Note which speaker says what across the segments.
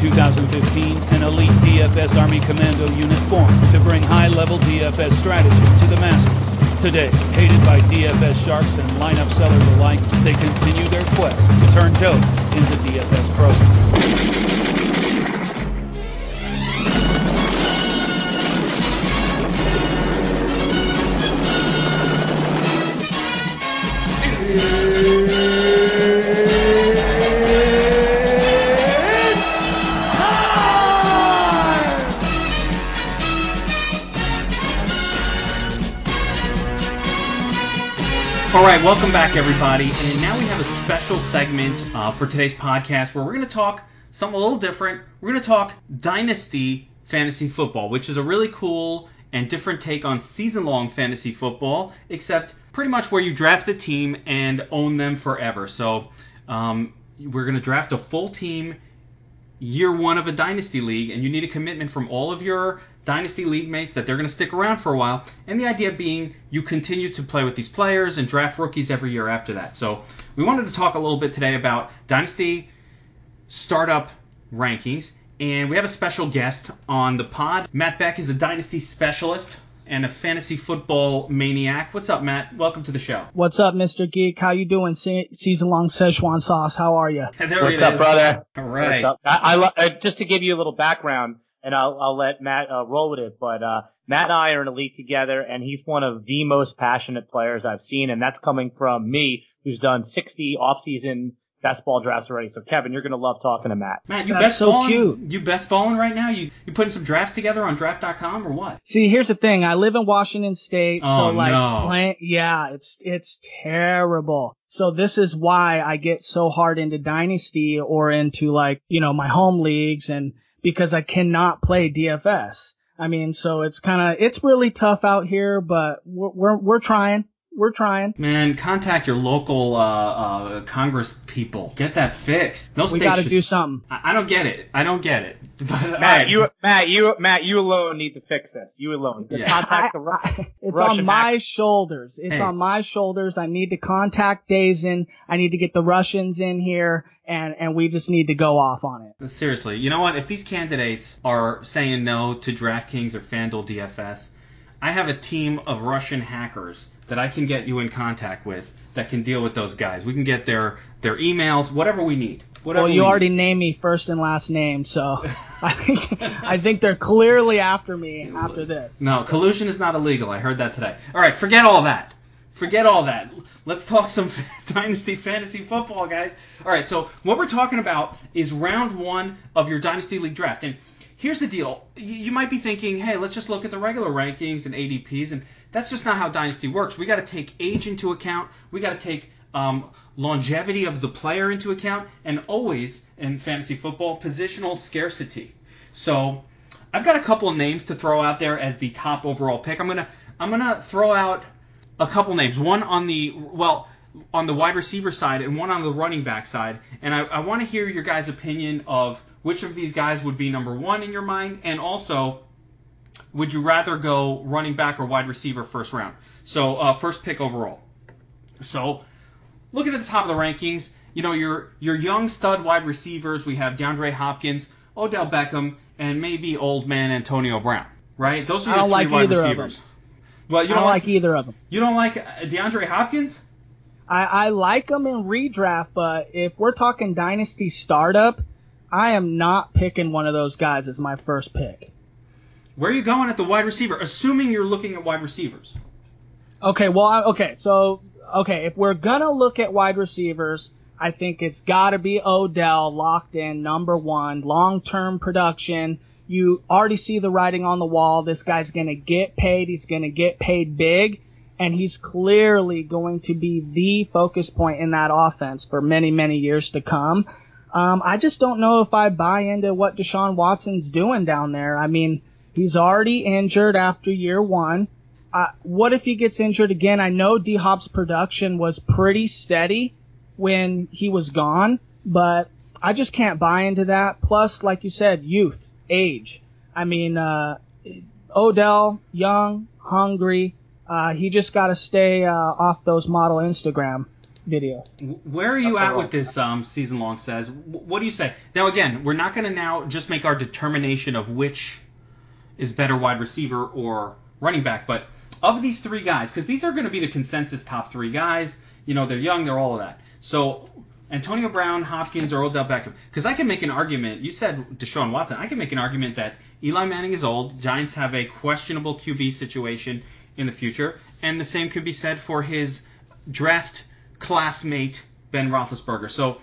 Speaker 1: 2015, an elite DFS Army Commando unit formed to bring high-level DFS strategy to the masses. Today, hated by DFS sharks and lineup sellers alike, they continue their quest to turn Joe into DFS pros.
Speaker 2: All right, welcome back, everybody. And now we have a special segment for today's podcast where we're going to talk something a little different. We're going to talk Dynasty Fantasy Football, which is a really cool and different take on season-long fantasy football, except pretty much where you draft a team and own them forever. So we're going to draft a full team year one of a Dynasty League, and you need a commitment from all of your Dynasty League mates that they're going to stick around for a while. And the idea being you continue to play with these players and draft rookies every year after that. So we wanted to talk a little bit today about Dynasty startup rankings. And we have a special guest on the pod. Matt Beck is a Dynasty specialist and a fantasy football maniac. What's up, Matt? Welcome to the show.
Speaker 3: What's up, Mr. Geek? How you doing? Season-long Szechuan sauce. How are you?
Speaker 4: What's up, brother?
Speaker 2: All right.
Speaker 4: What's up? Just to give you a little background, and I'll let Matt roll with it, but Matt and I are in a league together, and he's one of the most passionate players I've seen, and that's coming from me, who's done 60 off-season best ball drafts already. So, Kevin, you're going to love talking to Matt.
Speaker 2: Matt, you
Speaker 3: That's
Speaker 2: best
Speaker 3: so
Speaker 2: balling?
Speaker 3: cute.
Speaker 2: You best balling right now? You putting some drafts together on draft.com or what?
Speaker 3: See, here's the thing. I live in Washington State,
Speaker 2: Oh,
Speaker 3: so
Speaker 2: no.
Speaker 3: it's terrible. So this is why I get so hard into Dynasty or into my home leagues, and because I cannot play DFS. I mean, so it's really tough out here, but we're trying. We're trying.
Speaker 2: Man, contact your local Congress people. Get that fixed. No
Speaker 3: We got to do something.
Speaker 2: I don't get it. But,
Speaker 4: Matt, you alone need to fix this. You alone.
Speaker 2: Yeah.
Speaker 4: Contact the
Speaker 3: It's
Speaker 4: Russian
Speaker 3: on my
Speaker 4: hackers.
Speaker 3: shoulders. It's
Speaker 2: Hey.
Speaker 3: on my shoulders. I need to contact Dazen. I need to get the Russians in here, and we just need to go off on it.
Speaker 2: Seriously, you know what? If these candidates are saying no to DraftKings or FanDuel DFS, I have a team of Russian hackers that I can get you in contact with that can deal with those guys. We can get their emails, whatever we need.
Speaker 3: Well, you already named me first and last name, so I think they're clearly after me after this.
Speaker 2: No, collusion is not illegal. I heard that today. All right, forget all that. Let's talk some Dynasty Fantasy Football, guys. All right, so what we're talking about is round one of your Dynasty League draft. And here's the deal. You might be thinking, hey, let's just look at the regular rankings and ADPs, and that's just not how Dynasty works. We got to take age into account. We got to take longevity of the player into account, and always in fantasy football, positional scarcity. So I've got a couple of names to throw out there as the top overall pick. I'm gonna throw out a couple names. One on the wide receiver side and one on the running back side, and I want to hear your guys' opinion of which of these guys would be number one in your mind, and also, would you rather go running back or wide receiver first round? So first pick overall. So looking at the top of the rankings, your young stud wide receivers, we have DeAndre Hopkins, Odell Beckham, and maybe old man Antonio Brown, right? Those are your three wide receivers. Well, you
Speaker 3: I don't like either of them.
Speaker 2: You don't like DeAndre Hopkins?
Speaker 3: I like them in redraft, but if we're talking Dynasty startup, I am not picking one of those guys as my first pick.
Speaker 2: Where are you going at the wide receiver, assuming you're looking at wide receivers?
Speaker 3: Okay, if we're going to look at wide receivers, I think it's got to be Odell, locked in, number one, long-term production. You already see the writing on the wall. This guy's going to get paid. He's going to get paid big, and he's clearly going to be the focus point in that offense for many, many years to come. I just don't know if I buy into what Deshaun Watson's doing down there. I mean, he's already injured after year one. What if he gets injured again? I know D-Hop's production was pretty steady when he was gone, but I just can't buy into that. Plus, like you said, youth, age. I mean, Odell, young, hungry. He just got to stay off those model Instagram videos.
Speaker 2: Where are you at with this season long says? What do you say? Now, again, we're not going to now just make our determination of which is better wide receiver or running back, but of these three guys, because these are going to be the consensus top three guys. You know, they're young, they're all of that. So Antonio Brown, Hopkins, or Odell Beckham. Because I can make an argument. You said Deshaun Watson. I can make an argument that Eli Manning is old. Giants have a questionable QB situation in the future. And the same could be said for his draft classmate, Ben Roethlisberger. So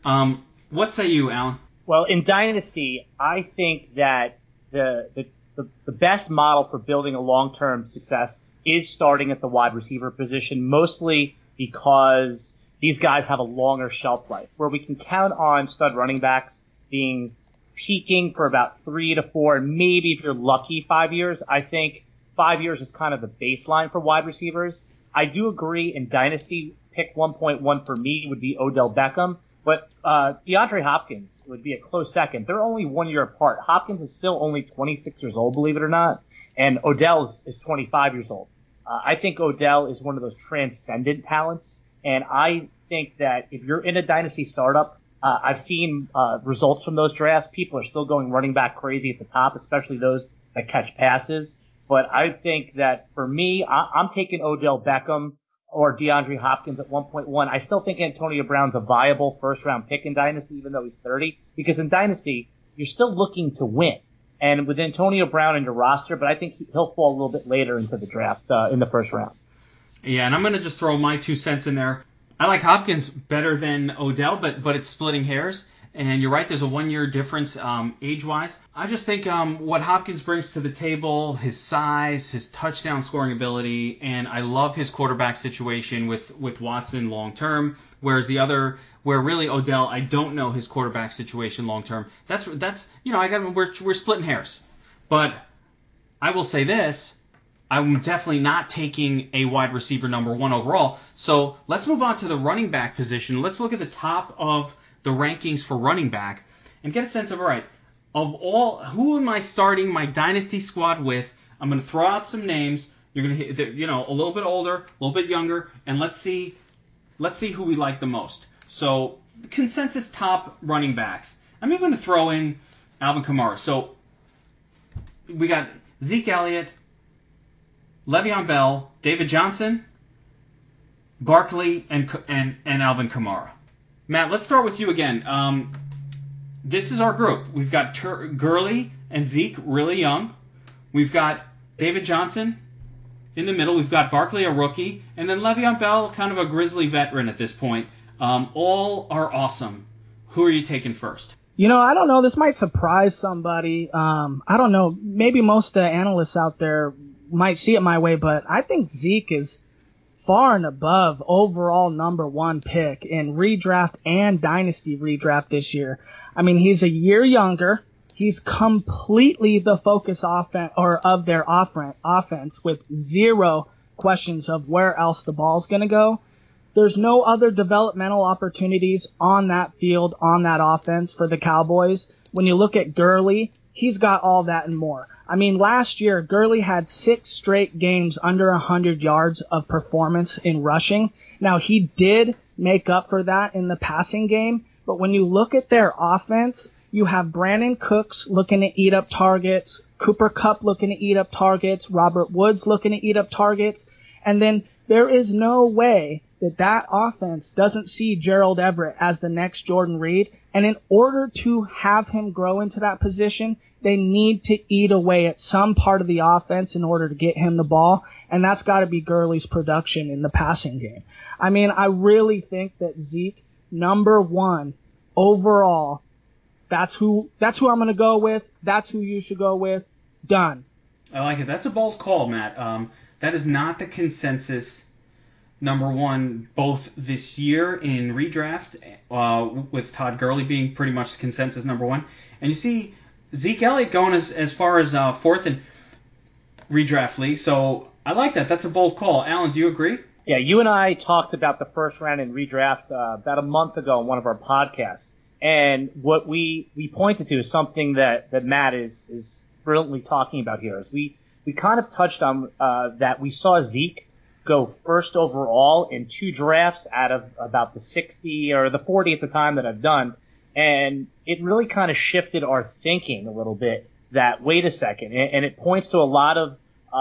Speaker 2: what say you, Alan?
Speaker 4: Well, in Dynasty, I think that the best model for building a long-term success is starting at the wide receiver position, mostly because these guys have a longer shelf life, where we can count on stud running backs peaking for about 3 to 4, and maybe if you're lucky 5 years. I think 5 years is kind of the baseline for wide receivers. I do agree in Dynasty, pick 1.1 for me would be Odell Beckham, but DeAndre Hopkins would be a close second. They're only 1 year apart. Hopkins is still only 26 years old, believe it or not, and Odell is 25 years old. I think Odell is one of those transcendent talents, and I think that if you're in a Dynasty startup, I've seen results from those drafts. People are still going running back crazy at the top, especially those that catch passes. But I think that for me, I'm taking Odell Beckham or DeAndre Hopkins at 1.1. I still think Antonio Brown's a viable first-round pick in Dynasty, even though he's 30, because in Dynasty, you're still looking to win. And with Antonio Brown in your roster, but I think he'll fall a little bit later into the draft in the first round.
Speaker 2: Yeah, and I'm going to just throw my 2 cents in there. I like Hopkins better than Odell, but it's splitting hairs. And you're right, there's a 1 year difference age-wise. I just think what Hopkins brings to the table, his size, his touchdown scoring ability, and I love his quarterback situation with Watson long-term, whereas where really Odell, I don't know his quarterback situation long-term. That's we're splitting hairs. But I will say this, I'm definitely not taking a wide receiver number 1 overall. So let's move on to the running back position. Let's look at the top of the rankings for running back and get a sense of, all right, of all, who am I starting my dynasty squad with? I'm going to throw out some names. You're going to hit, a little bit older, a little bit younger, and let's see who we like the most. So consensus top running backs. I'm even going to throw in Alvin Kamara. So we got Zeke Elliott, Le'Veon Bell, David Johnson, Barkley, and Alvin Kamara. Matt, let's start with you again. This is our group. We've got Gurley and Zeke really young. We've got David Johnson in the middle. We've got Barkley, a rookie, and then Le'Veon Bell, kind of a grizzly veteran at this point. All are awesome. Who are you taking first?
Speaker 3: I don't know. This might surprise somebody. I don't know. Maybe most of the analysts out there might see it my way, but I think Zeke is far and above overall number 1 pick in redraft and dynasty redraft this year. I mean, he's a year younger. He's completely the focus of their offense with zero questions of where else the ball's going to go. There's no other developmental opportunities on that field, on that offense for the Cowboys. When you look at Gurley, he's got all that and more. I mean, last year, Gurley had 6 straight games under 100 yards of performance in rushing. Now, he did make up for that in the passing game, but when you look at their offense, you have Brandon Cooks looking to eat up targets, Cooper Kupp looking to eat up targets, Robert Woods looking to eat up targets, and then there is no way that offense doesn't see Gerald Everett as the next Jordan Reed, and in order to have him grow into that position, they need to eat away at some part of the offense in order to get him the ball, and that's got to be Gurley's production in the passing game. I mean, I really think that Zeke, number 1 overall, that's who I'm going to go with. That's who you should go with. Done.
Speaker 2: I like it. That's a bold call, Matt. That is not the consensus number 1 both this year in redraft, with Todd Gurley being pretty much the consensus number 1. And you see Zeke Elliott going as far as 4th in redraft league. So I like that. That's a bold call. Alan, do you agree?
Speaker 4: Yeah, you and I talked about the first round in redraft about a month ago on one of our podcasts. And what we pointed to is something that Matt is brilliantly talking about here. Is we kind of touched on that we saw Zeke go first overall in 2 drafts out of about the 60 or the 40 at the time that I've done. And it really kind of shifted our thinking a little bit that, wait a second, and it points to a lot of,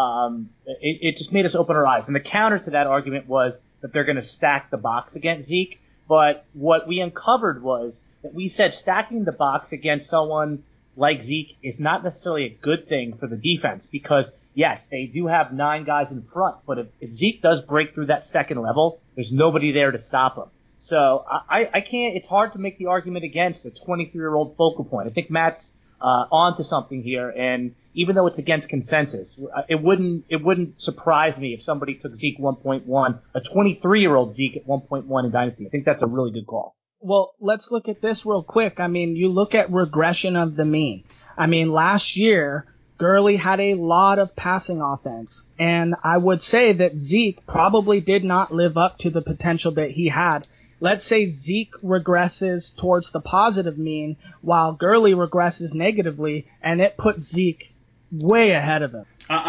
Speaker 4: it just made us open our eyes. And the counter to that argument was that they're going to stack the box against Zeke. But what we uncovered was that we said stacking the box against someone like Zeke is not necessarily a good thing for the defense because, yes, they do have 9 guys in front, but if Zeke does break through that second level, there's nobody there to stop him. So I can't – it's hard to make the argument against a 23-year-old focal point. I think Matt's onto something here, and even though it's against consensus, it wouldn't surprise me if somebody took Zeke 1.1, a 23-year-old Zeke at 1.1 in Dynasty. I think that's a really good call.
Speaker 3: Well, let's look at this real quick. I mean, you look at regression of the mean. I mean, last year, Gurley had a lot of passing offense, and I would say that Zeke probably did not live up to the potential that he had. Let's say Zeke regresses towards the positive mean while Gurley regresses negatively, and it puts Zeke way ahead of him.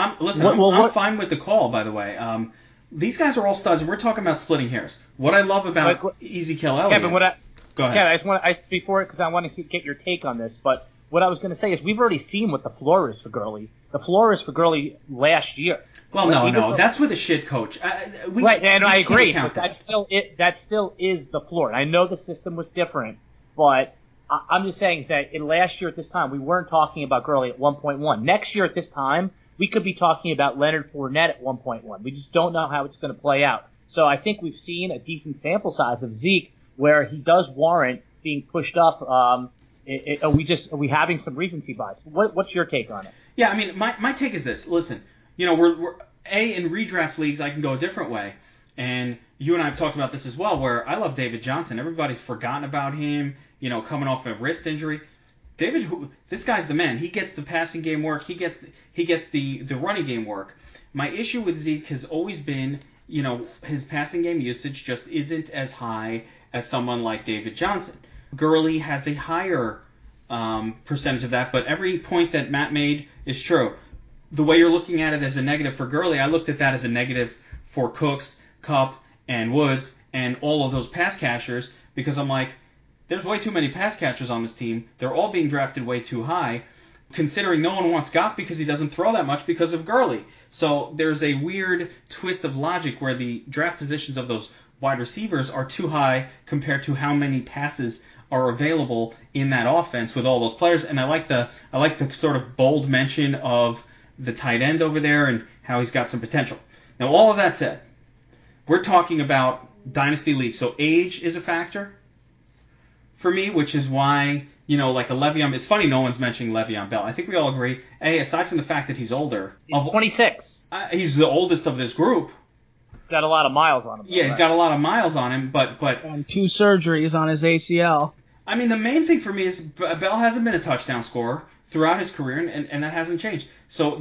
Speaker 2: I'm fine with the call, by the way. These guys are all studs, and we're talking about splitting hairs. What I love about Ezekiel Elliott...
Speaker 4: Kevin, go ahead. Kevin, I want to get your take on this, but what I was going to say is we've already seen what the floor is for Gurley. The floor is for Gurley last year.
Speaker 2: Well, no, that's with a shit coach.
Speaker 4: Right, and I agree, but that still is the floor. And I know the system was different, but I'm just saying is that in last year at this time, we weren't talking about Gurley at 1.1. Next year at this time, we could be talking about Leonard Fournette at 1.1. We just don't know how it's going to play out. So I think we've seen a decent sample size of Zeke where he does warrant being pushed up. Are we having some recency bias? What's your take on it?
Speaker 2: Yeah, I mean, my take is this. Listen, we're in redraft leagues, I can go a different way. And you and I have talked about this as well, where I love David Johnson. Everybody's forgotten about him, coming off a wrist injury. This guy's the man. He gets the passing game work. He gets the running game work. My issue with Zeke has always been, his passing game usage just isn't as high as someone like David Johnson. Gurley has a higher percentage of that, but every point that Matt made is true. The way you're looking at it as a negative for Gurley, I looked at that as a negative for Cooks, Kupp, and Woods, and all of those pass catchers, because I'm like, there's way too many pass catchers on this team. They're all being drafted way too high, considering no one wants Goff because he doesn't throw that much because of Gurley. So there's a weird twist of logic where the draft positions of those wide receivers are too high compared to how many passes are available in that offense with all those players. And I like the sort of bold mention of the tight end over there and how he's got some potential. Now, all of that said, we're talking about dynasty leagues, so age is a factor for me, which is why, like a Le'Veon. It's funny no one's mentioning Le'Veon Bell. I think we all agree. Aside from the fact that he's older,
Speaker 4: he's 26.
Speaker 2: He's the oldest of this group.
Speaker 4: Got a lot of miles on him.
Speaker 2: Yeah, he's got a lot of miles on him, but
Speaker 3: and 2 surgeries on his ACL.
Speaker 2: I mean, the main thing for me is Bell hasn't been a touchdown scorer throughout his career, and that hasn't changed. So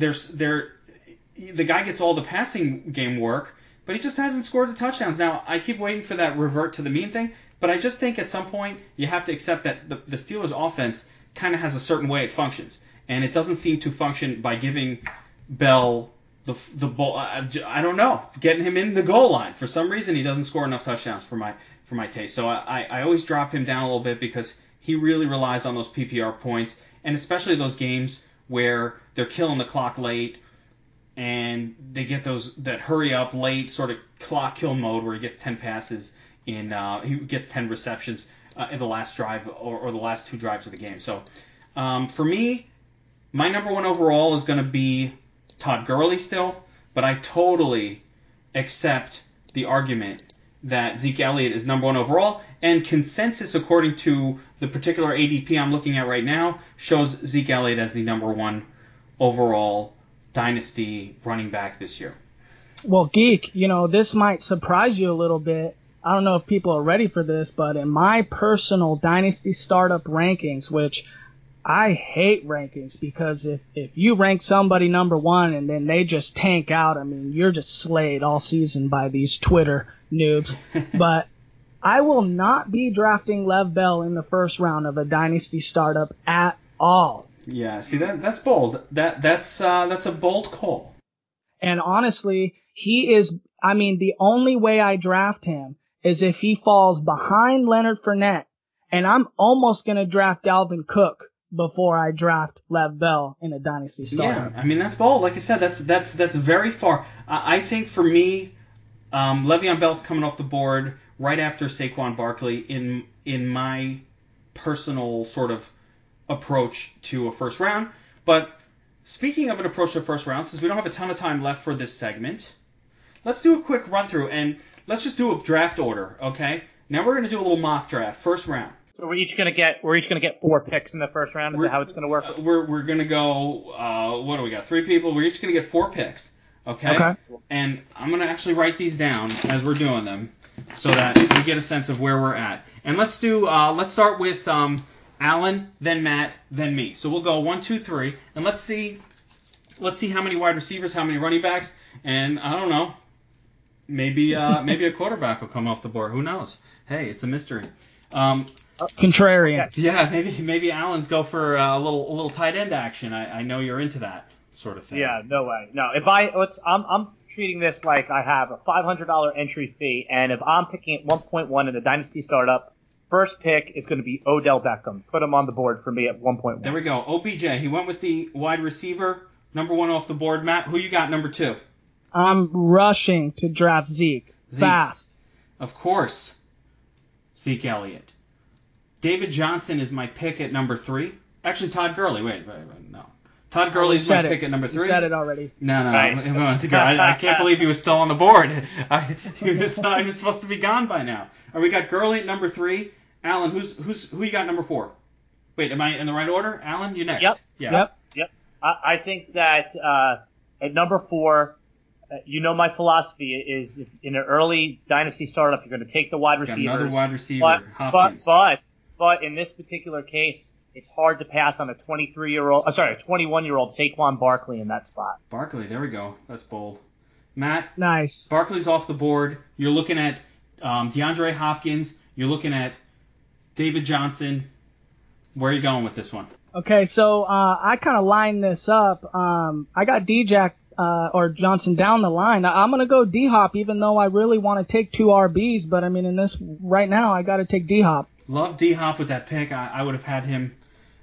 Speaker 2: the guy gets all the passing game work, but he just hasn't scored the touchdowns. Now, I keep waiting for that revert to the mean thing, but I just think at some point you have to accept that the Steelers' offense kind of has a certain way it functions, and it doesn't seem to function by giving Bell the ball. I don't know, getting him in the goal line. For some reason, he doesn't score enough touchdowns for my taste. So I always drop him down a little bit because he really relies on those PPR points, and especially those games where they're killing the clock late and they get that hurry up late sort of clock kill mode where he gets 10 passes he gets 10 receptions in the last drive or the last 2 drives of the game. So for me, my number 1 overall is going to be Todd Gurley still, but I totally accept the argument that Zeke Elliott is number 1 overall, and consensus according to the particular ADP I'm looking at right now shows Zeke Elliott as the number 1 overall dynasty running back this year.
Speaker 3: Well, Geek, this might surprise you a little bit. I don't know if people are ready for this, but in my personal dynasty startup rankings, which I hate rankings because if you rank somebody number 1 and then they just tank out, I mean, you're just slayed all season by these Twitter noobs. But I will not be drafting Lev Bell in the first round of a dynasty startup at all.
Speaker 2: Yeah, see that's bold. That's a bold call.
Speaker 3: And honestly, he is I mean, the only way I draft him is if he falls behind Leonard Fournette, and I'm almost going to draft Dalvin Cook before I draft Lev Bell in a dynasty startup.
Speaker 2: Yeah, I mean, that's bold. Like I said, that's very far. I think for me, Le'Veon Bell's coming off the board right after Saquon Barkley in my personal sort of approach to a first round. But speaking of an approach to a first round, since we don't have a ton of time left for this segment, let's do a quick run through and let's just do a draft order, okay? Now we're going to do a little mock draft, first round.
Speaker 4: So we're each gonna get 4 picks in the first round. Is that how it's gonna work?
Speaker 2: We're gonna go. What do we got? 3 people. We're each gonna get 4 picks. Okay.
Speaker 3: Okay.
Speaker 2: And I'm gonna actually write these down as we're doing them, so that we get a sense of where we're at. And let's do. Let's start with Alan, then Matt, then me. So we'll go 1, 2, 3, and let's see how many wide receivers, how many running backs, and I don't know. Maybe a quarterback will come off the board. Who knows? Hey, it's a mystery.
Speaker 3: Contrarian.
Speaker 2: Yeah, maybe Alan's go for a little tight end action. I know you're into that sort of thing.
Speaker 4: Yeah, no way. No, I'm treating this like I have a $500 entry fee, and if I'm picking at 1.1 in the dynasty startup, first pick is going to be Odell Beckham. Put him on the board for me at 1.1.
Speaker 2: There we go. OBJ. He went with the wide receiver, number 1 off the board. Matt, who you got number 2?
Speaker 3: I'm rushing to draft Zeke. Fast.
Speaker 2: Of course. Zeke Elliott. David Johnson is my pick at number 3. Actually, Todd Gurley. Wait, no. Todd Gurley's my pick at number 3.
Speaker 3: You said it already.
Speaker 2: No.
Speaker 4: Right.
Speaker 2: I can't believe he was still on the board. He was supposed to be gone by now. All right, we got Gurley at number 3. Alan, who you got number 4? Wait, am I in the right order? Alan, you next.
Speaker 4: Yep.
Speaker 2: Yeah.
Speaker 4: Yep. I think that at number 4, my philosophy is in an early dynasty startup, you're going to take the wide receivers.
Speaker 2: Got another wide receiver, Hopkins.
Speaker 4: But in this particular case, it's hard to pass on a 21-year-old Saquon Barkley in that spot.
Speaker 2: Barkley, there we go. That's bold. Matt,
Speaker 3: Nice.
Speaker 2: Barkley's off the board. You're looking at DeAndre Hopkins. You're looking at David Johnson. Where are you going with this one?
Speaker 3: Okay, so I kind of lined this up. I got D-Jack or Johnson down the line. I'm going to go D-Hop, even though I really want to take 2 RBs. But, I mean, in this right now, I got to take D-Hop.
Speaker 2: Love D-Hop with that pick. I would have had him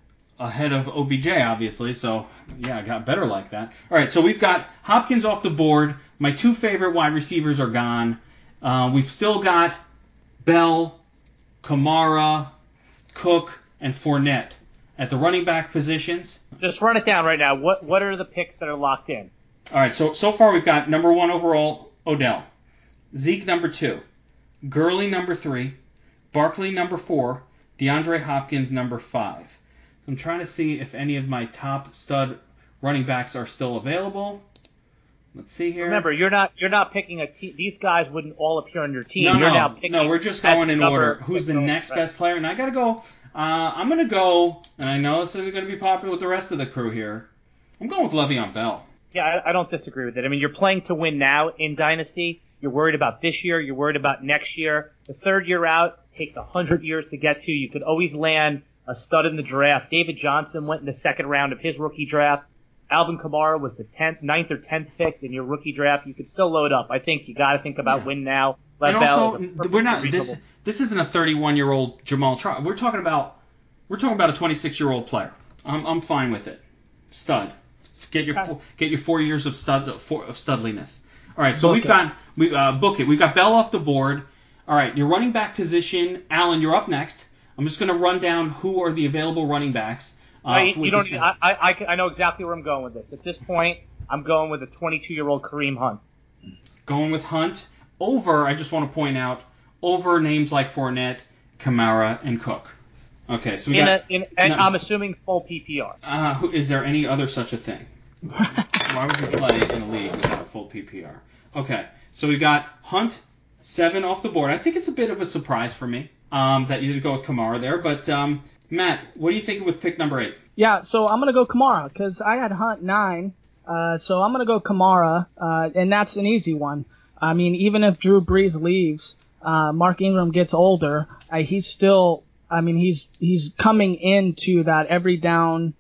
Speaker 2: ahead of OBJ, obviously. So, yeah, I got better like that. All right, so we've got Hopkins off the board. My 2 favorite wide receivers are gone. We've still got Bell, Kamara, Cook, and Fournette at the running back positions.
Speaker 4: Just run it down right now. What are the picks that are locked in?
Speaker 2: All right, so far we've got number 1 overall, Odell. Zeke, number 2. Gurley, number 3. Barkley, number 4. DeAndre Hopkins, number 5. I'm trying to see if any of my top stud running backs are still available. Let's see here.
Speaker 4: Remember, you're not picking a team. These guys wouldn't all appear on your team.
Speaker 2: No, we're just going in order. Who's the next best player? And I got to go. I'm going to go, and I know this isn't going to be popular with the rest of the crew here. I'm going with Le'Veon Bell.
Speaker 4: Yeah, I don't disagree with it. I mean, you're playing to win now in Dynasty. You're worried about this year. You're worried about next year. The third year out takes 100 years to get to. You could always land a stud in the draft. David Johnson went in the second round of his rookie draft. Alvin Kamara was the 9th or 10th pick in your rookie draft. You could still load up. I think you got to think about win now.
Speaker 2: And also, we're not. This isn't a 31-year-old Jamal Charles. We're talking about a 26-year-old player. I'm fine with it. Stud. Get your 4 years of studliness. All right, so book it. We've got Bell off the board. All right, your running back position, Alan, you're up next. I'm just going to run down who are the available running backs.
Speaker 4: I know exactly where I'm going with this. At this point, I'm going with a 22-year-old Kareem Hunt.
Speaker 2: Going with Hunt over, I just want to point out, over names like Fournette, Kamara, and Cook. Okay, so
Speaker 4: I'm assuming full PPR.
Speaker 2: Is there any other such a thing? Why would you play in a league without a full PPR? Okay, so we've got Hunt, 7 off the board. I think it's a bit of a surprise for me that you didn't go with Kamara there, but Matt, what do you think with pick number 8?
Speaker 3: Yeah, so I'm going to go Kamara because I had Hunt 9, so I'm going to go Kamara, and that's an easy one. I mean, even if Drew Brees leaves, Mark Ingram gets older, he's still, I mean, he's coming into that every down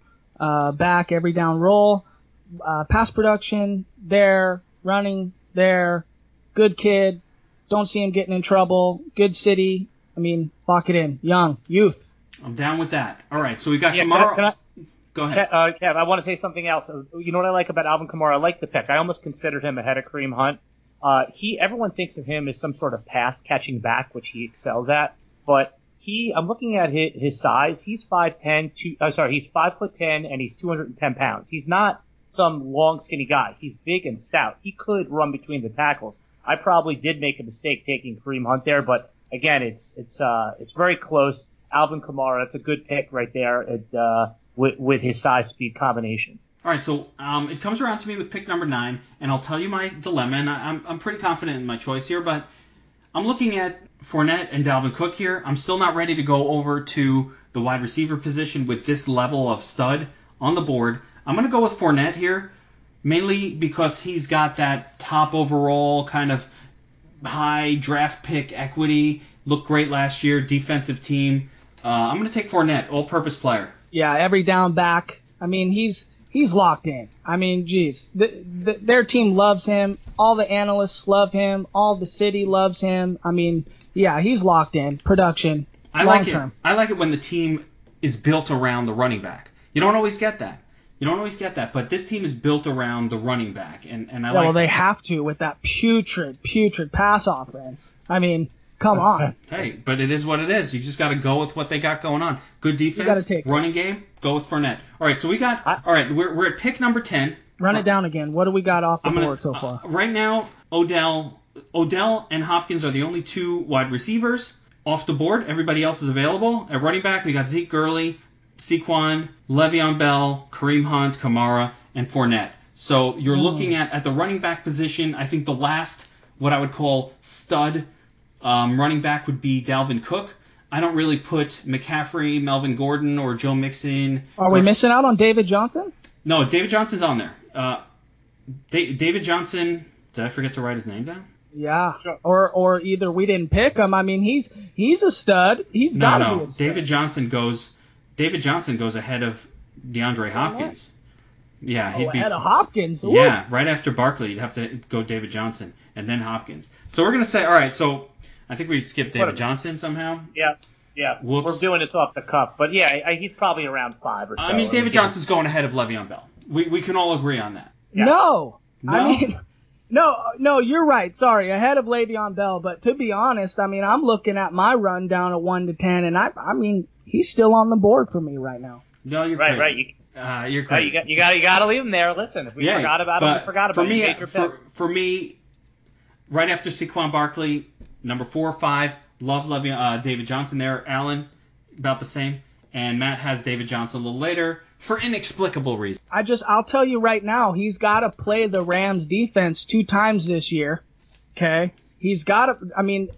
Speaker 3: back, every down role, pass production there, running there, good kid. Don't see him getting in trouble. Good city. I mean, lock it in. Young, youth.
Speaker 2: I'm down with that. All right, so we got
Speaker 4: Yeah,
Speaker 2: Kamara. Go ahead.
Speaker 4: Kev, I want to say something else. You know what I like about Alvin Kamara? I like the pick. I almost considered him ahead of Kareem Hunt. Everyone thinks of him as some sort of pass catching back, which he excels at. But I'm looking at his size. He's 5'10", he's 5'10", and he's 210 pounds. He's not some long, skinny guy. He's big and stout. He could run between the tackles. I probably did make a mistake taking Kareem Hunt there, but again, it's very close. Alvin Kamara, that's a good pick right there with his size speed combination.
Speaker 2: All right, so it comes around to me with pick number 9, and I'll tell you my dilemma, and I'm pretty confident in my choice here, but I'm looking at Fournette and Dalvin Cook here. I'm still not ready to go over to the wide receiver position with this level of stud on the board. I'm going to go with Fournette here, mainly because he's got that top overall kind of high draft pick equity. Looked great last year, defensive team. I'm going to take Fournette, all-purpose player.
Speaker 3: Yeah, every down back. I mean, he's locked in. I mean, geez, their team loves him. All the analysts love him. All the city loves him. I mean, yeah, he's locked in. Production, long term.
Speaker 2: I like it when the team is built around the running back. You don't always get that. But this team is built around the running back, and I like.
Speaker 3: Well, they have to with that putrid pass offense. I mean, come on.
Speaker 2: Hey, but it is what it is. You just got to go with what they got going on. Good defense, running game. Go with Fournette. All right, so we got. All right, we're at pick number 10.
Speaker 3: Run it down again. What do we got off the board so far?
Speaker 2: Right now, Odell and Hopkins are the only 2 wide receivers off the board. Everybody else is available. At running back, we got Zeke Gurley, Saquon, Le'Veon Bell, Kareem Hunt, Kamara, and Fournette. So you're looking at the running back position. I think the last, what I would call stud running back would be Dalvin Cook. I don't really put McCaffrey, Melvin Gordon, or Joe Mixon.
Speaker 3: Are we missing out on David Johnson?
Speaker 2: No, David Johnson's on there. David Johnson. Did I forget to write his name down?
Speaker 3: Yeah. Sure. Or either we didn't pick him. I mean, he's a stud. He's got to be a stud.
Speaker 2: David Johnson goes ahead of DeAndre Hopkins. Yeah, he'd be
Speaker 3: ahead of Hopkins. Ooh.
Speaker 2: Yeah, right after Barkley, you'd have to go David Johnson and then Hopkins. So we're gonna say, all right. So I think we skipped David Johnson somehow.
Speaker 4: Yeah.
Speaker 2: Whoops.
Speaker 4: We're doing this off the cuff, but yeah, he's probably around 5 or so.
Speaker 2: I mean, David Johnson's going ahead of Le'Veon Bell. We can all agree on that.
Speaker 3: Yeah. No. I mean, no, you're right. Sorry, ahead of Le'Veon Bell. But to be honest, I mean, I'm looking at my rundown of 1 to 10, and I mean, he's still on the board for me right now.
Speaker 2: No, you're
Speaker 4: crazy.
Speaker 2: You're crazy.
Speaker 4: You got to leave him there. Listen, if we forgot about him, we forgot about him.
Speaker 2: For me, right after Saquon Barkley, number 4 or 5, love David Johnson there. Allen, about the same. And Matt has David Johnson a little later for inexplicable reasons.
Speaker 3: I'll tell you right now, he's got to play the Rams defense 2 times this year. Okay? He's got to, I mean,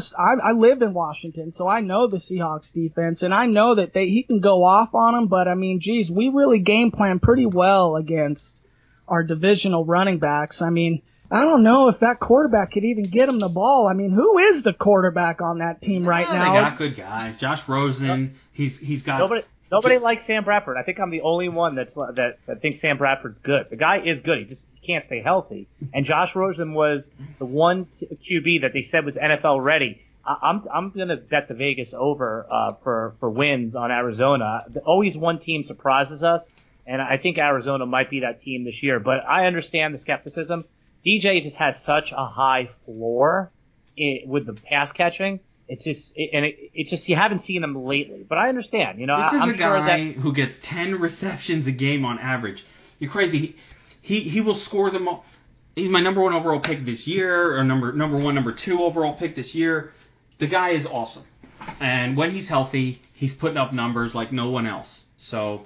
Speaker 3: I live in Washington, so I know the Seahawks defense, and I know that he can go off on them, but I mean, geez, we really game plan pretty well against our divisional running backs. I mean, I don't know if that quarterback could even get him the ball. I mean, who is the quarterback on that team right now?
Speaker 2: They got good guys. Josh Rosen. He's got.
Speaker 4: Nobody likes Sam Bradford. I think I'm the only one that thinks Sam Bradford's good. The guy is good. He can't stay healthy. And Josh Rosen was the one QB that they said was NFL ready. I'm gonna bet the Vegas over for wins on Arizona. Always one team surprises us, and I think Arizona might be that team this year. But I understand the skepticism. DJ just has such a high floor with the pass catching. It's just you haven't seen him lately. But I understand. You know,
Speaker 2: this is a guy who gets 10 receptions a game on average. You're crazy. He will score them all. He's my number 1 overall pick this year, or number 2 overall pick this year. The guy is awesome, and when he's healthy, he's putting up numbers like no one else. So.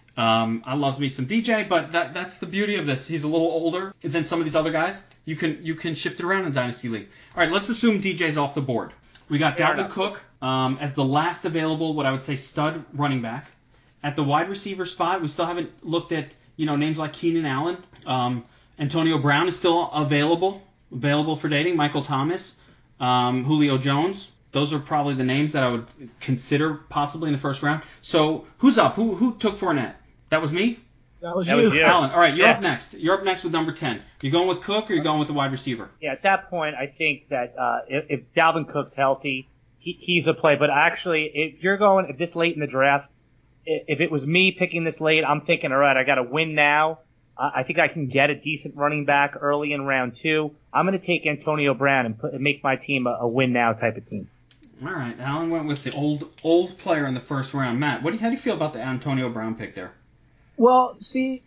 Speaker 2: I love me some DJ, but that's the beauty of this. He's a little older than some of these other guys. You can shift it around in Dynasty League. All right, let's assume DJ's off the board. We got Dalvin Cook as the last available, what I would say, stud running back. At the wide receiver spot, we still haven't looked at names like Keenan Allen. Antonio Brown is still available for dating. Michael Thomas, Julio Jones. Those are probably the names that I would consider possibly in the first round. So who's up? Who took Fournette? That was me?
Speaker 3: That was
Speaker 4: That
Speaker 3: you.
Speaker 4: was you.
Speaker 2: Alan, all right, you're
Speaker 4: Yeah.
Speaker 2: up next. You're up next with number 10. You going with Cook or you going with the wide receiver?
Speaker 4: Yeah, at that point, I think that if Dalvin Cook's healthy, he's a play. But actually, if you're going this late in the draft, if it was me picking this late, I'm thinking, all right, I got to win now. I think I can get a decent running back early in round 2. I'm going to take Antonio Brown and make my team a win now type of team.
Speaker 2: All right, Alan went with the old player in the first round. Matt, how do you feel about the Antonio Brown pick there?
Speaker 3: Well, see,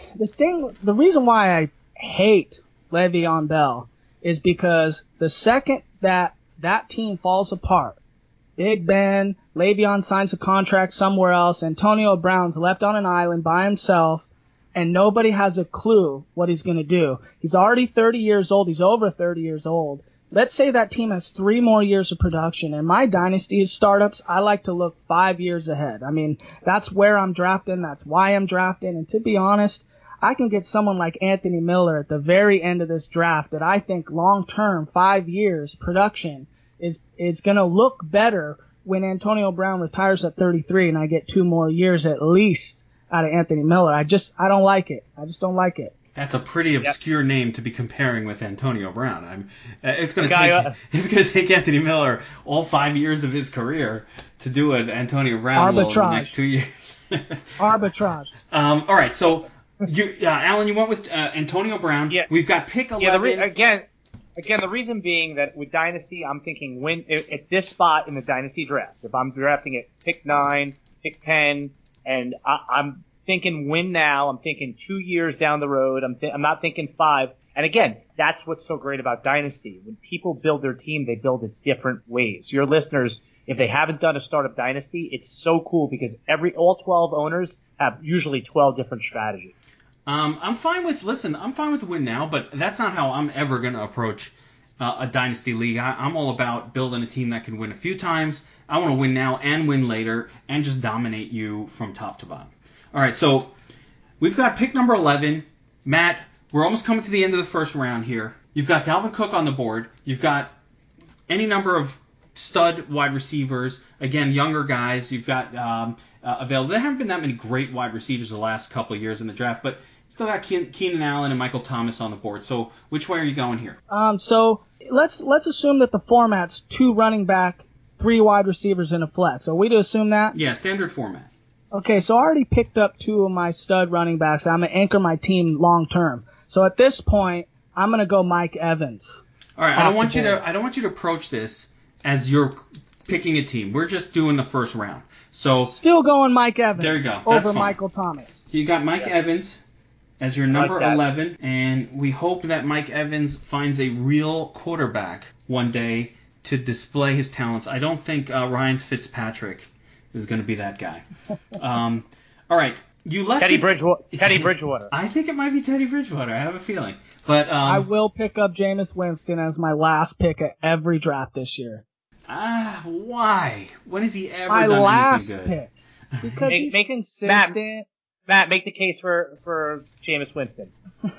Speaker 3: the reason why I hate Le'Veon Bell is because the second that team falls apart, Big Ben, Le'Veon signs a contract somewhere else, Antonio Brown's left on an island by himself, and nobody has a clue what he's going to do. He's already 30 years old. He's over 30 years old. Let's say that team has 3 more years of production. In my dynasty startups, I like to look 5 years ahead. I mean, that's where I'm drafting. That's why I'm drafting. And to be honest, I can get someone like Anthony Miller at the very end of this draft that I think long-term, 5 years production is going to look better when Antonio Brown retires at 33 and I get 2 more years at least out of Anthony Miller. I don't like it. I just don't like it.
Speaker 2: That's a pretty obscure name to be comparing with Antonio Brown. It's going to take Anthony Miller all 5 years of his career to do what Antonio Brown will in the next 2 years.
Speaker 3: Arbitrage.
Speaker 2: All right, so Alan, you went with Antonio Brown.
Speaker 4: Yeah.
Speaker 2: We've got pick 11.
Speaker 4: Yeah, again, the reason being that with Dynasty, I'm thinking at this spot in the Dynasty draft, if I'm drafting at pick 9, pick 10, and I'm thinking win now, I'm thinking 2 years down the road, I'm not thinking 5. And again, that's what's so great about Dynasty. When people build their team, they build it different ways. Your listeners, if they haven't done a startup Dynasty, it's so cool because all 12 owners have usually 12 different strategies.
Speaker 2: I'm fine with the win now, but that's not how I'm ever going to approach a Dynasty league. I'm all about building a team that can win a few times. I want to win now and win later and just dominate you from top to bottom. All right, so we've got pick number 11. Matt, we're almost coming to the end of the first round here. You've got Dalvin Cook on the board. You've got any number of stud wide receivers. Again, younger guys. You've got available. There haven't been that many great wide receivers the last couple of years in the draft, but still got Keenan Allen and Michael Thomas on the board. So which way are you going here?
Speaker 3: So let's assume that the format's 2 running back, 3 wide receivers, and a flex. Are we to assume that?
Speaker 2: Yeah, standard format.
Speaker 3: Okay, so I already picked up 2 of my stud running backs. I'm going to anchor my team long term. So at this point, I'm going to go Mike Evans.
Speaker 2: All right, I don't want you to approach this as you're picking a team. We're just doing the first round. So
Speaker 3: still going Mike Evans.
Speaker 2: There you go.
Speaker 3: Over
Speaker 2: That's fine.
Speaker 3: Michael Thomas.
Speaker 2: You got Mike Evans as your number
Speaker 4: that.
Speaker 2: 11, and we hope that Mike Evans finds a real quarterback one day to display his talents. I don't think Ryan Fitzpatrick is going to be that guy. All right. You left
Speaker 4: Teddy Bridgewater.
Speaker 2: I think it might be Teddy Bridgewater. I have a feeling. But
Speaker 3: I will pick up Jameis Winston as my last pick at every draft this year.
Speaker 2: Why? When has he ever
Speaker 3: My
Speaker 2: done
Speaker 3: last
Speaker 2: anything good?
Speaker 3: pick. Because he's consistent.
Speaker 4: Matt, make the case for Jameis Winston.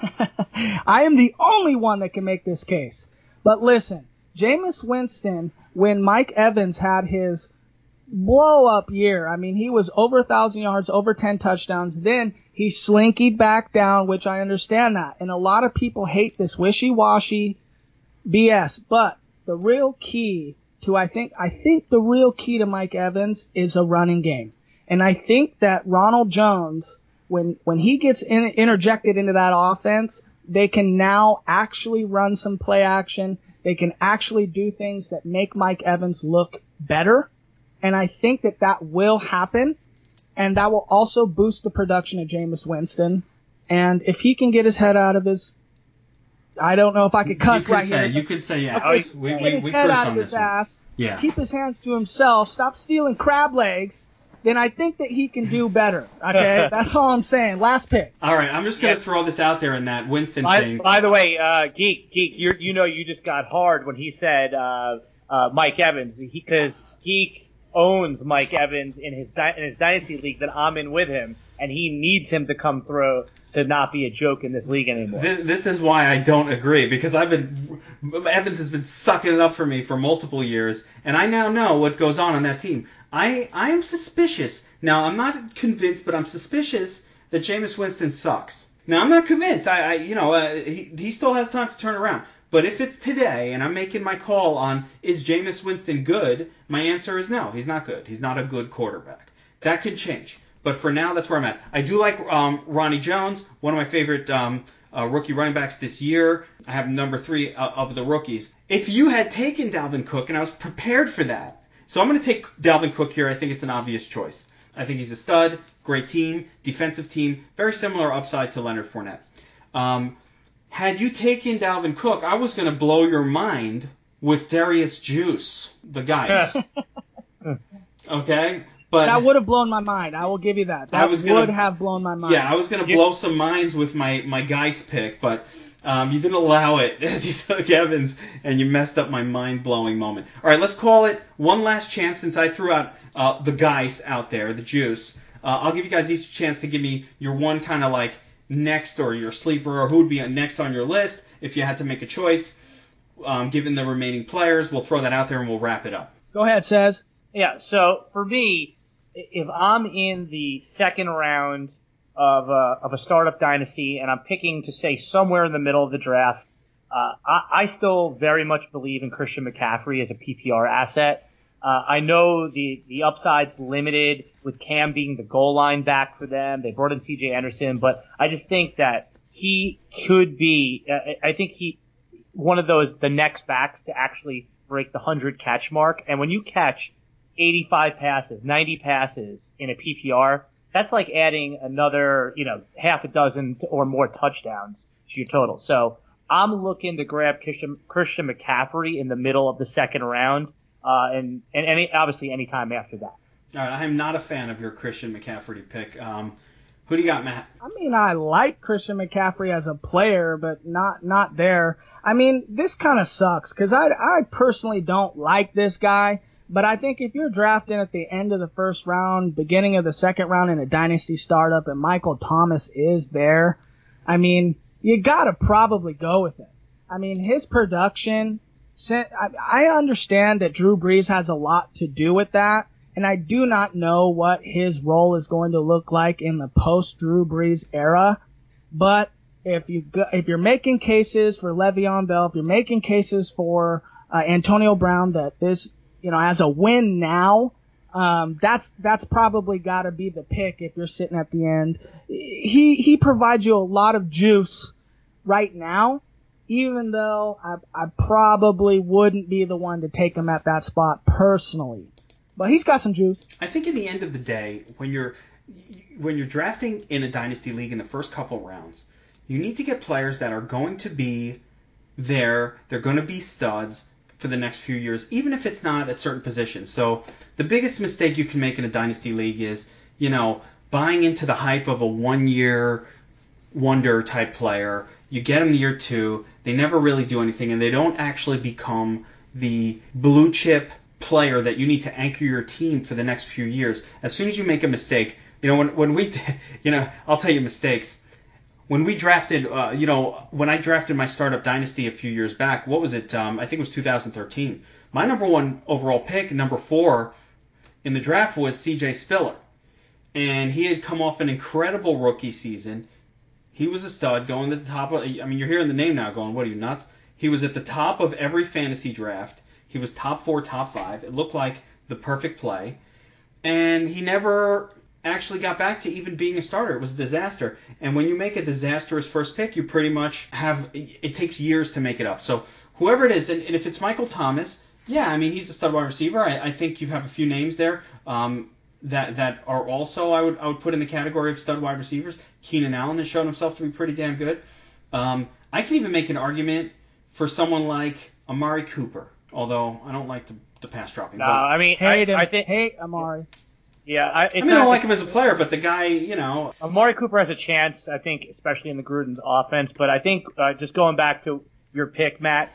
Speaker 3: I am the only one that can make this case. But listen, Jameis Winston, when Mike Evans had his blow-up year, I mean, he was over 1,000 yards, over 10 touchdowns. Then he slinkied back down, which I understand that. And a lot of people hate this wishy-washy BS. But the real key to, I think the real key to Mike Evans is a running game. And I think that Ronald Jones, when he gets interjected into that offense, they can now actually run some play action. They can actually do things that make Mike Evans look better. And I think that will happen. And that will also boost the production of Jameis Winston. And if he can get his head out of his, I don't know if I could cuss right here.
Speaker 2: You could say, yeah.
Speaker 3: Okay,
Speaker 2: We
Speaker 3: get his
Speaker 2: curse
Speaker 3: head out
Speaker 2: on
Speaker 3: of his
Speaker 2: this one.
Speaker 3: ass.
Speaker 2: Yeah.
Speaker 3: Keep his hands to himself. Stop stealing crab legs. Then I think that he can do better. Okay, that's all I'm saying. Last pick.
Speaker 2: All right, I'm just gonna throw this out there in that Winston thing.
Speaker 4: By the way, Geek, you just got hard when he said Mike Evans because Geek owns Mike Evans in his dynasty league that I'm in with him, and he needs him to come through to not be a joke in this league anymore.
Speaker 2: This is why I don't agree, because Evans has been sucking it up for me for multiple years, and I now know what goes on that team. I am suspicious. Now, I'm not convinced, but I'm suspicious that Jameis Winston sucks. Now, I'm not convinced. He still has time to turn around. But if it's today and I'm making my call on is Jameis Winston good, my answer is no. He's not good. He's not a good quarterback. That could change. But for now, that's where I'm at. I do like Ronnie Jones, one of my favorite rookie running backs this year. I have number 3 of the rookies. If you had taken Dalvin Cook, and I was prepared for that, so I'm going to take Dalvin Cook here. I think it's an obvious choice. I think he's a stud, great team, defensive team, very similar upside to Leonard Fournette. Had you taken Dalvin Cook, I was going to blow your mind with Darius Juice, the guys. Okay? But
Speaker 3: that would have blown my mind. I will give you that. That would have blown my mind.
Speaker 2: Yeah, I was going to blow some minds with my Geis pick, but you didn't allow it as you took Evans, and you messed up my mind-blowing moment. All right, let's call it one last chance since I threw out the Geis out there, the Juice. I'll give you guys each a chance to give me your one kind of like next or your sleeper or who would be next on your list if you had to make a choice. Given the remaining players, we'll throw that out there and we'll wrap it up.
Speaker 3: Go ahead, Sez.
Speaker 4: Yeah, so for me, if I'm in the second round of a startup dynasty and I'm picking to say somewhere in the middle of the draft, I still very much believe in Christian McCaffrey as a PPR asset. I know the upside's limited with Cam being the goal line back for them. They brought in C.J. Anderson, but I just think that he could be. I think one of the next backs to actually break the 100 catch mark. And when you catch 85 passes, 90 passes in a PPR, that's like adding another, half a dozen or more touchdowns to your total. So I'm looking to grab Christian McCaffrey in the middle of the second round. And obviously any time after that.
Speaker 2: All right, I'm not a fan of your Christian McCaffrey pick. Who do you got, Matt?
Speaker 3: I mean, I like Christian McCaffrey as a player, but not there. I mean, this kind of sucks because I personally don't like this guy. But I think if you're drafting at the end of the first round, beginning of the second round in a dynasty startup, and Michael Thomas is there, I mean, you gotta probably go with it. I mean, his production. I understand that Drew Brees has a lot to do with that, and I do not know what his role is going to look like in the post-Drew Brees era. But if you're making cases for Le'Veon Bell, if you're making cases for Antonio Brown, that this, as a win now, that's probably got to be the pick if you're sitting at the end. He provides you a lot of juice right now. Even though I probably wouldn't be the one to take him at that spot personally. But he's got some juice.
Speaker 2: I think in the end of the day, when you're drafting in a dynasty league in the first couple rounds, you need to get players that are going to be there. They're going to be studs for the next few years, even if it's not at certain positions. So the biggest mistake you can make in a dynasty league is, buying into the hype of a one-year wonder type player. You get them year 2, they never really do anything, and they don't actually become the blue chip player that you need to anchor your team for the next few years. As soon as you make a mistake, when we, I'll tell you mistakes. When we drafted, when I drafted my startup dynasty a few years back, what was it? I think it was 2013. My number 1 overall pick, number 4 in the draft was C.J. Spiller, and he had come off an incredible rookie season. He was a stud going to the top of, you're hearing the name now going, what are you, nuts? He was at the top of every fantasy draft. He was top 4, top 5. It looked like the perfect play. And he never actually got back to even being a starter. It was a disaster. And when you make a disastrous first pick, you pretty much it takes years to make it up. So whoever it is, and if it's Michael Thomas, he's a stud wide receiver. I think you have a few names there. That are also I would put in the category of stud wide receivers. Keenan Allen has shown himself to be pretty damn good. I can even make an argument for someone like Amari Cooper, although I don't like the pass dropping.
Speaker 4: No, I mean,
Speaker 3: hate Amari.
Speaker 4: Yeah, I
Speaker 2: don't like him as a player, but the guy,
Speaker 4: Amari Cooper has a chance, I think, especially in the Gruden's offense. But I think just going back to your pick, Matt,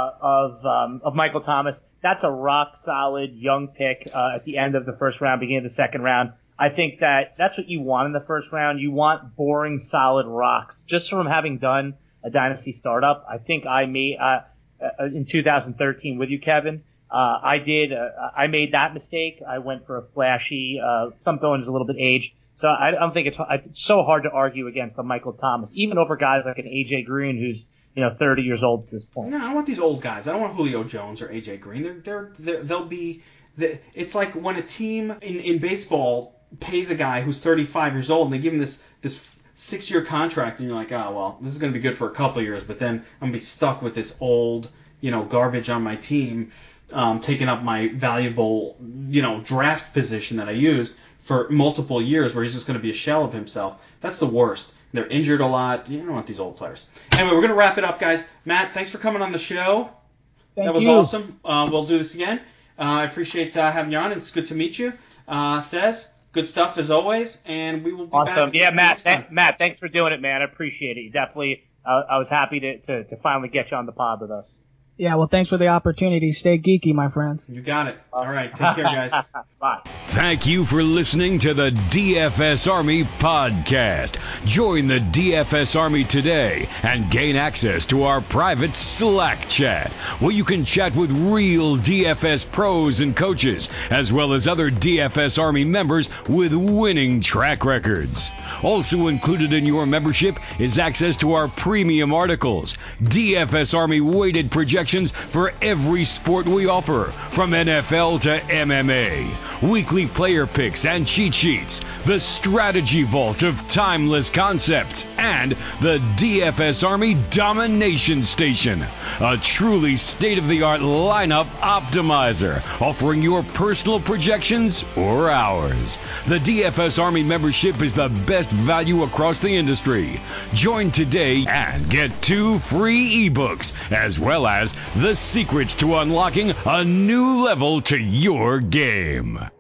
Speaker 4: of Michael Thomas, that's a rock solid young pick at the end of the first round, beginning of the second round. I think that's what you want in the first round. You want boring, solid rocks. Just from having done a dynasty startup, I think I may in 2013 with you, Kevin. I made that mistake. I went for a flashy, some throwing is a little bit aged. So I don't think it's so hard to argue against a Michael Thomas, even over guys like an AJ Green, who's 30 years old at this point.
Speaker 2: No, I don't want these old guys. I don't want Julio Jones or AJ Green. They'll be. It's like when a team in baseball pays a guy who's 35 years old and they give him this 6-year contract, and you're like, oh well, this is going to be good for a couple of years, but then I'm gonna be stuck with this old, garbage on my team, taking up my valuable, draft position that I used for multiple years, where he's just going to be a shell of himself. That's the worst. They're injured a lot. You don't want these old players. Anyway, we're going to wrap it up, guys. Matt, thanks for coming on the show. That was awesome. We'll do this again. I appreciate having you on. It's good to meet you. Says, good stuff as always, and we will be
Speaker 4: awesome.
Speaker 2: back.
Speaker 4: Yeah, Matt, thanks for doing it, man. I appreciate it. You definitely. I was happy to finally get you on the pod with us.
Speaker 3: Yeah, well, thanks for the opportunity. Stay geeky, my friends.
Speaker 2: You got it. All right, take care, guys.
Speaker 4: Bye.
Speaker 5: Thank you for listening to the DFS Army podcast. Join the DFS Army today and gain access to our private Slack chat, where you can chat with real DFS pros and coaches, as well as other DFS Army members with winning track records. Also included in your membership is access to our premium articles, DFS Army weighted projections for every sport we offer, from NFL to MMA, weekly player picks and cheat sheets, the strategy vault of timeless concepts, and the DFS Army Domination Station, a truly state-of-the-art lineup optimizer, offering your personal projections or ours. The DFS Army membership is the best value across the industry. Join today and get 2 free ebooks, as well as the secrets to unlocking a new level to your game.